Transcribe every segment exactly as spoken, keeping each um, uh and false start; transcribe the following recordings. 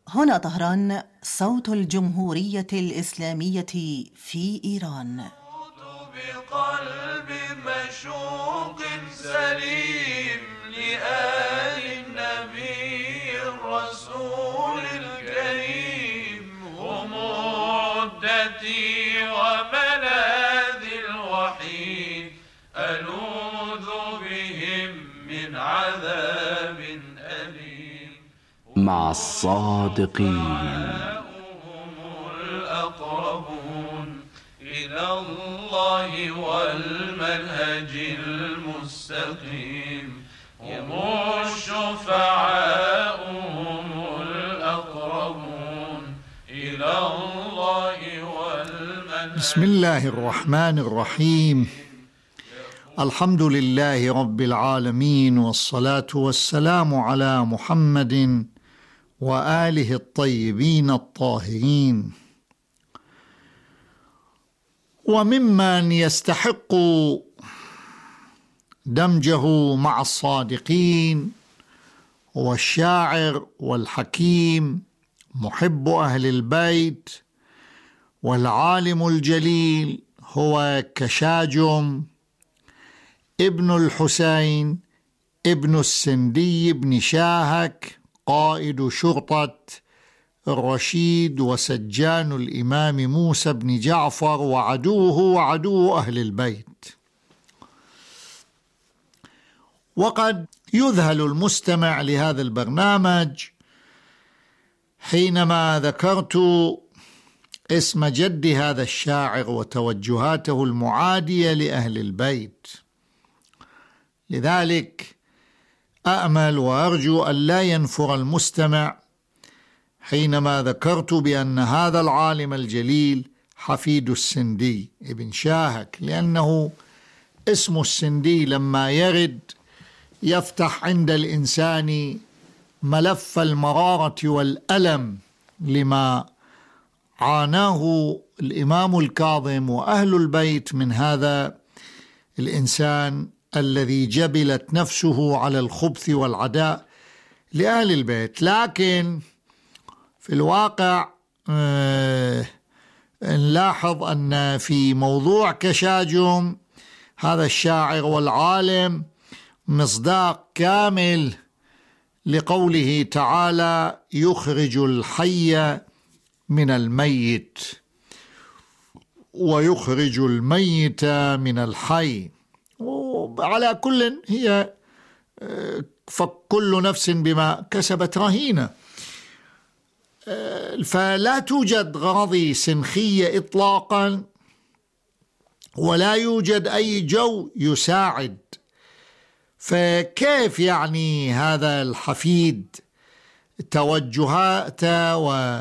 هنا طهران، صوت الجمهورية الإسلامية في إيران. بقلب مشوق سليم لآل النبي الرسول الكريم، هم عدتي وملاذي الوحيد، ألوذ بهم من عذاب أليم. مع الصادقين هم الأقربون إلى الله والمنهج المستقيم، هم الشفعاء هم الأقربون إلى الله والمنهج. بسم الله الرحمن الرحيم. الحمد لله رب العالمين، والصلاة والسلام على محمد وآله الطيبين الطاهرين. وممن يستحق دمجه مع الصادقين هو الشاعر والحكيم محب أهل البيت والعالم الجليل هو كشاجم ابن الحسين ابن السندي بن شاهك، قائد شرطة الرشيد وسجان الإمام موسى بن جعفر، وعدوه وعدو أهل البيت. وقد يذهل المستمع لهذا البرنامج حينما ذكرت اسم جد هذا الشاعر وتوجهاته المعادية لأهل البيت، لذلك أأمل وأرجو أن لا ينفر المستمع حينما ذكرت بأن هذا العالم الجليل حفيد السندي ابن شاهك، لأنه اسم السندي لما يرد يفتح عند الإنسان ملف المرارة والألم لما عاناه الإمام الكاظم وأهل البيت من هذا الإنسان الذي جبلت نفسه على الخبث والعداء لأهل البيت. لكن في الواقع نلاحظ أن في موضوع كشاجم هذا الشاعر والعالم مصداق كامل لقوله تعالى: يخرج الحي من الميت ويخرج الميت من الحي. وعلى كل هي فكل نفس بما كسبت رهينة، فلا توجد غرض سنخية إطلاقا، ولا يوجد أي جو يساعد. فكيف يعني هذا الحفيد توجهاته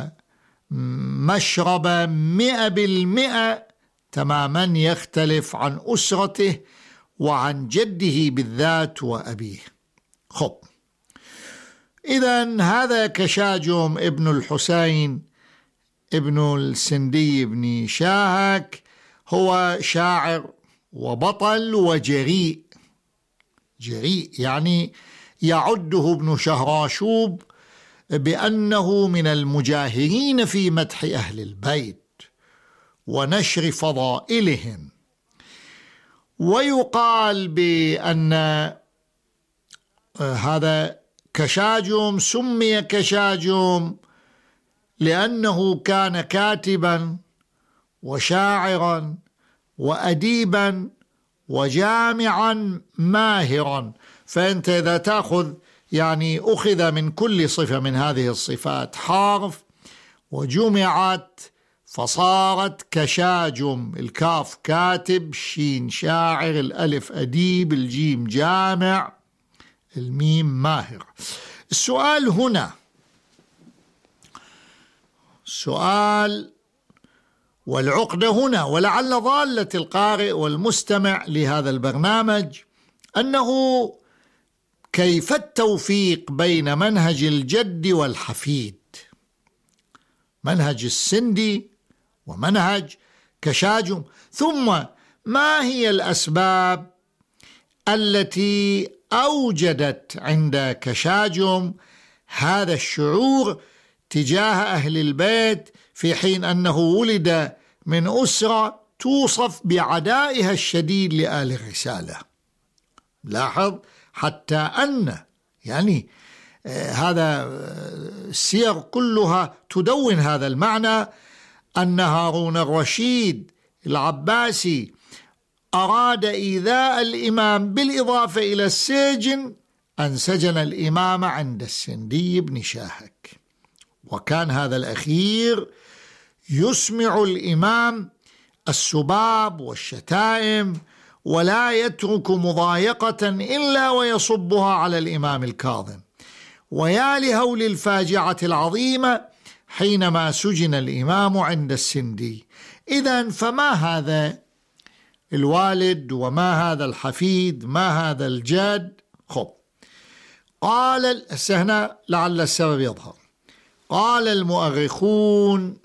ومشربه مئة بالمئة تماما يختلف عن أسرته وعن جده بالذات وأبيه؟ خب، إذن هذا كشاجم ابن الحسين ابن السندي بن شاهك هو شاعر وبطل وجريء. جريء يعني يعده ابن شهراشوب بأنه من المجاهرين في مدح أهل البيت ونشر فضائلهم، ويقال بأن هذا كشاجم سمي كشاجم لأنه كان كاتبا وشاعرا وأديبا وجامعا ماهرا. فأنت إذا تأخذ يعني أخذ من كل صفة من هذه الصفات حرف وجمعت فصارت كشاجم. الكاف كاتب، الشين شاعر، الألف أديب، الجيم جامع، الميم ماهر. السؤال هنا سؤال والعقدة هنا، ولعل ضالة القارئ والمستمع لهذا البرنامج أنه كيف التوفيق بين منهج الجد والحفيد، منهج السندي ومنهج كشاجم، ثم ما هي الأسباب التي أوجدت عند كشاجم هذا الشعور تجاه أهل البيت، في حين أنه ولد من أسرة توصف بعدائها الشديد لآل الرسالة. لاحظ حتى أن يعني آه هذا السير كلها تدون هذا المعنى، أن هارون الرشيد العباسي أراد إيذاء الإمام بالإضافة إلى السجن، أن سجن الإمام عند السندي بن شاهك، وكان هذا الأخير يسمع الإمام السباب والشتائم ولا يترك مضايقة إلا ويصبها على الإمام الكاظم. ويا لهول الفاجعة العظيمة حينما سجن الإمام عند السندي. إذن فما هذا الوالد وما هذا الحفيد، ما هذا الجد؟ خب قال هنا لعل السبب يظهر. قال المؤرخون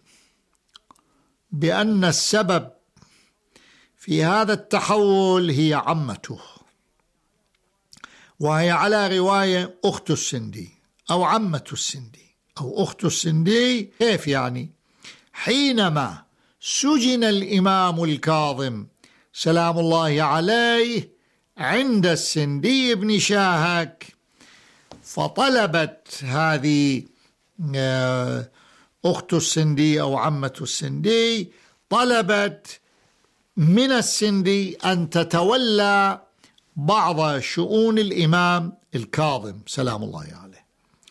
بأن السبب في هذا التحول هي عمته، وهي على رواية أخت السندي أو عمة السندي أو أخت السندي. كيف يعني؟ حينما سجن الإمام الكاظم سلام الله عليه عند السندي بن شاهك، فطلبت هذه أخت السندي أو عمة السندي، طلبت من السندي أن تتولى بعض شؤون الإمام الكاظم سلام الله عليه،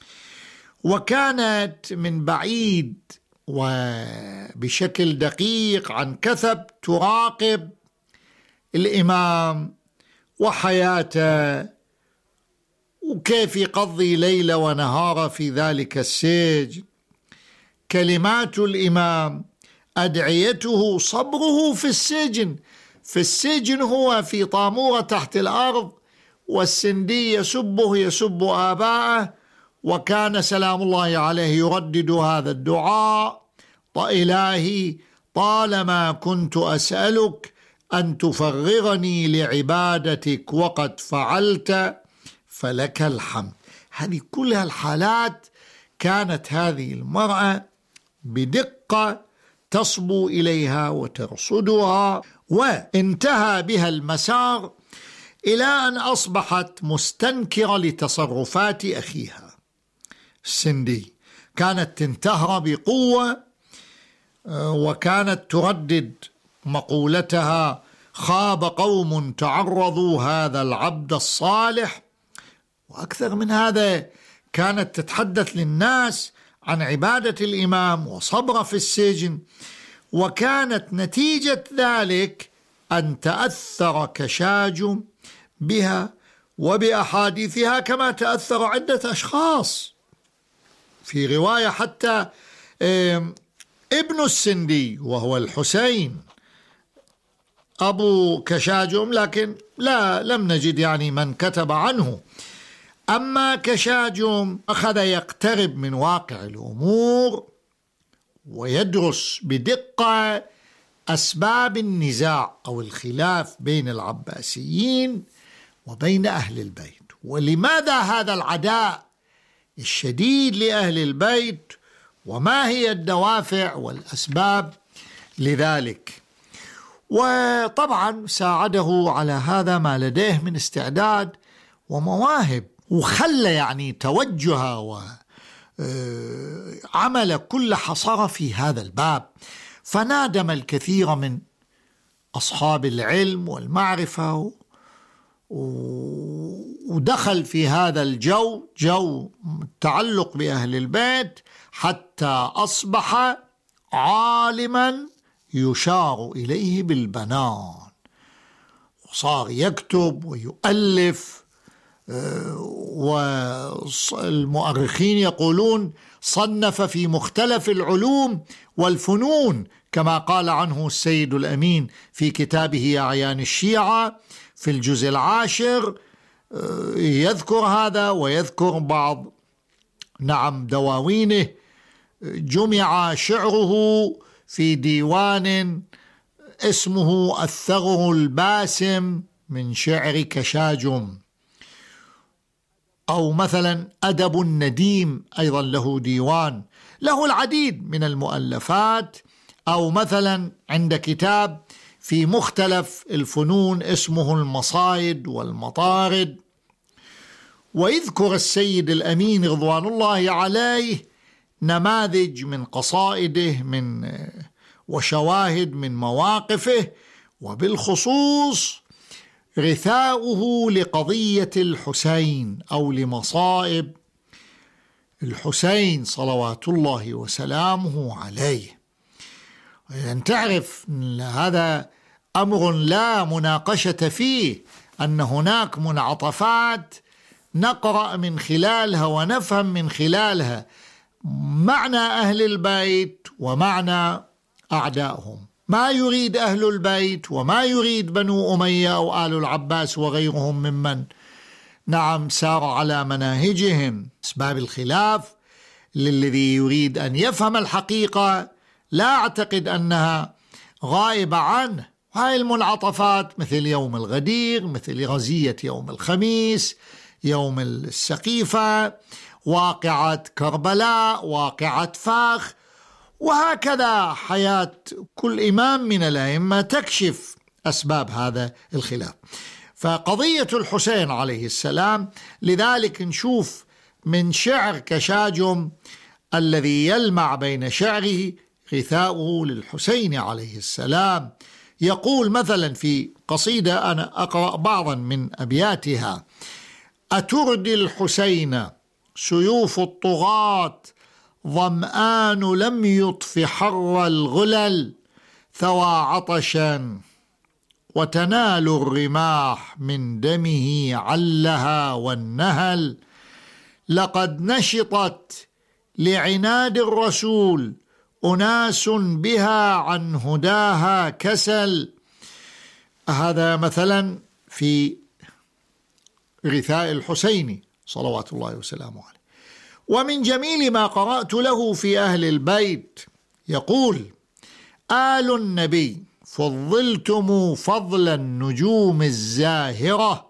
وكانت من بعيد وبشكل دقيق عن كثب تراقب الإمام وحياته وكيف يقضي ليلة ونهار في ذلك السجن. كلمات الإمام، أدعيته، صبره في السجن. في السجن هو في طامورة تحت الأرض، والسندي يسبه يسب آباءه، وكان سلام الله عليه يردد هذا الدعاء: إلهي طالما كنت أسألك أن تفرغني لعبادتك وقد فعلت فلك الحمد. هذه كلها الحالات كانت هذه المرأة بدقة تصبو إليها وترصدها، وانتهى بها المسار إلى أن أصبحت مستنكرة لتصرفات أخيها السندي. كانت تنتهر بقوة، وكانت تردد مقولتها: خاب قوم تعرضوا هذا العبد الصالح. وأكثر من هذا، كانت تتحدث للناس عن عبادة الإمام وصبره في السجن، وكانت نتيجة ذلك أن تأثر كشاج بها وبأحاديثها كما تأثر عدة أشخاص. في رواية حتى ابن السندي وهو الحسين أبو كشاجم، لكن لا لم نجد يعني من كتب عنه. أما كشاجم أخذ يقترب من واقع الأمور ويدرس بدقة أسباب النزاع أو الخلاف بين العباسيين وبين أهل البيت، ولماذا هذا العداء الشديد لأهل البيت، وما هي الدوافع والأسباب لذلك. وطبعا ساعده على هذا ما لديه من استعداد ومواهب، وخلى يعني توجه وعمل كل حصر في هذا الباب. فنادم الكثير من أصحاب العلم والمعرفة ودخل في هذا الجو، جو التعلق بأهل البيت، حتى أصبح عالما يشار إليه بالبنان، وصار يكتب ويؤلف. والمؤرخين يقولون صنف في مختلف العلوم والفنون، كما قال عنه السيد الأمين في كتابه أعيان الشيعة في الجزء العاشر، يذكر هذا ويذكر بعض نعم دواوينه. جمع شعره في ديوان اسمه الثغر الباسم من شعر كشاجم. أو مثلا أدب النديم أيضا له ديوان، له العديد من المؤلفات. أو مثلا عند كتاب في مختلف الفنون اسمه المصايد والمطارد. ويذكر السيد الأمين رضوان الله عليه نماذج من قصائده من وشواهد من مواقفه، وبالخصوص رثاؤه لقضية الحسين أو لمصائب الحسين صلوات الله وسلامه عليه. أن تعرف هذا أمر لا مناقشة فيه، أن هناك منعطفات نقرأ من خلالها ونفهم من خلالها معنى أهل البيت ومعنى أعدائهم، ما يريد أهل البيت وما يريد بنو أمية أو آل العباس وغيرهم ممن نعم سار على مناهجهم. أسباب الخلاف للذي يريد أن يفهم الحقيقة لا أعتقد أنها غائبة عنه. هاي المنعطفات مثل يوم الغدير، مثل غزية يوم الخميس، يوم السقيفة، واقعة كربلاء، واقعة فاخ، وهكذا حياة كل إمام من الأئمة تكشف أسباب هذا الخلاف. فقضية الحسين عليه السلام لذلك نشوف من شعر كشاجم الذي يلمع بين شعره غثاؤه للحسين عليه السلام. يقول مثلا في قصيدة أنا أقرأ بعضا من أبياتها: أتردي الحسين سيوف الطغاة، ظمآن لم يطف حر الغلل، ثوى عطشا وتنال الرماح من دمه علها والنهل، لقد نشطت لعناد الرسول أناس بها عن هداها كسل. هذا مثلا في غثاء الحسين صلوات الله وسلامه عليه. ومن جميل ما قرأت له في أهل البيت يقول: آل النبي فضلتم فضل النجوم الزاهرة،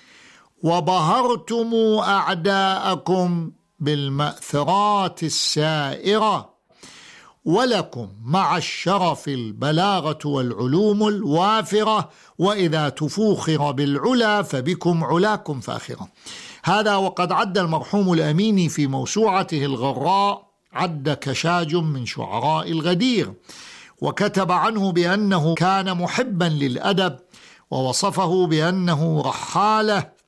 وبهرتم أعداءكم بالمأثرات السائرة، ولكم مع الشرف البلاغة والعلوم الوافرة، وإذا تفوخر بالعلا فبكم علاكم فاخرة. هذا وقد عد المرحوم الأميني في موسوعته الغراء عد كشاجم من شعراء الغدير، وكتب عنه بأنه كان محبا للأدب، ووصفه بأنه رحالة.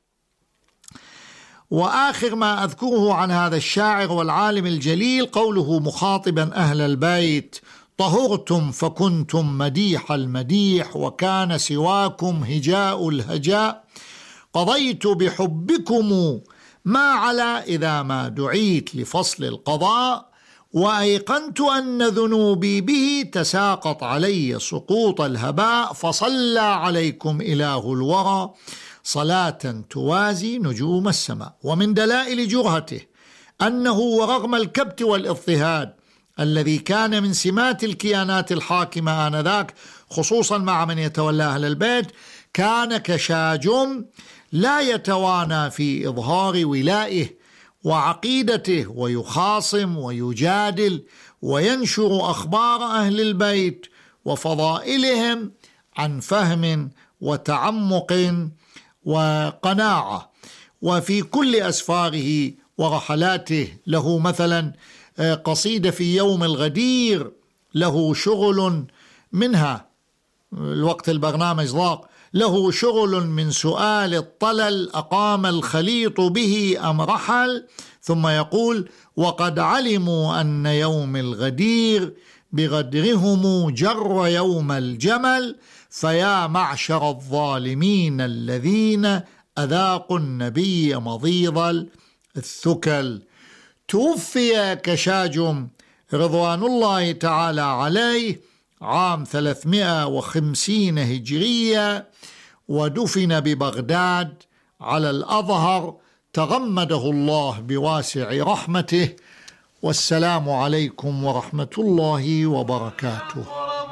وآخر ما أذكره عن هذا الشاعر والعالم الجليل قوله مخاطبا أهل البيت: طهرتم فكنتم مديح المديح، وكان سواكم هجاء الهجاء، قضيت بحبكم ما على إذا ما دعيت لفصل القضاء، وأيقنت أن ذنوبي به تساقط علي سقوط الهباء، فصلى عليكم إله الورى صلاة توازي نجوم السماء. ومن دلائل جرهته أنه ورغم الكبت والاضطهاد الذي كان من سمات الكيانات الحاكمة آنذاك خصوصا مع من يتولى أهل البيت، كان كشاجم لا يتوانى في إظهار ولائه وعقيدته، ويخاصم ويجادل وينشر أخبار أهل البيت وفضائلهم عن فهم وتعمق وقناعة. وفي كل أسفاره ورحلاته له مثلا قصيدة في يوم الغدير له شغل منها، الوقت البرنامج ضاق، له شغل من سؤال الطلل أقام الخليط به أم رحل، ثم يقول: وقد علموا أن يوم الغدير بغدرهم جر يوم الجمل، فيا معشر الظالمين الذين أذاقوا النبي مضيض الثكل. توفي كشاجم رضوان الله تعالى عليه عام ثلاثمائة وخمسين هجرية، ودفن ببغداد على الأظهر، تغمده الله بواسع رحمته. والسلام عليكم ورحمة الله وبركاته.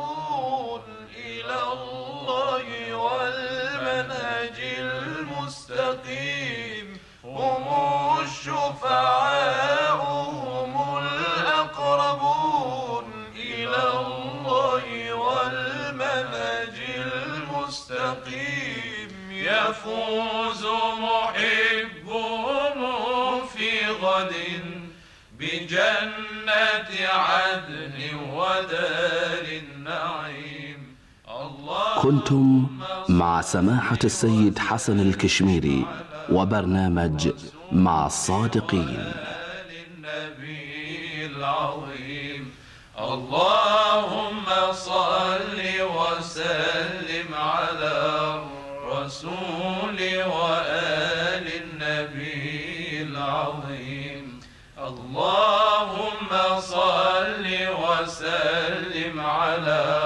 إلى الله والمنهج المستقيم هم يفوز محبهم في غد بجنة عدن ودار النعيم. كنتم مع سماحة السيد حسن الكشميري وبرنامج مع الصادقين. للنبي العظيم اللهم صل وسلم على الرسول وآل النبي العظيم. اللهم صل وسلم على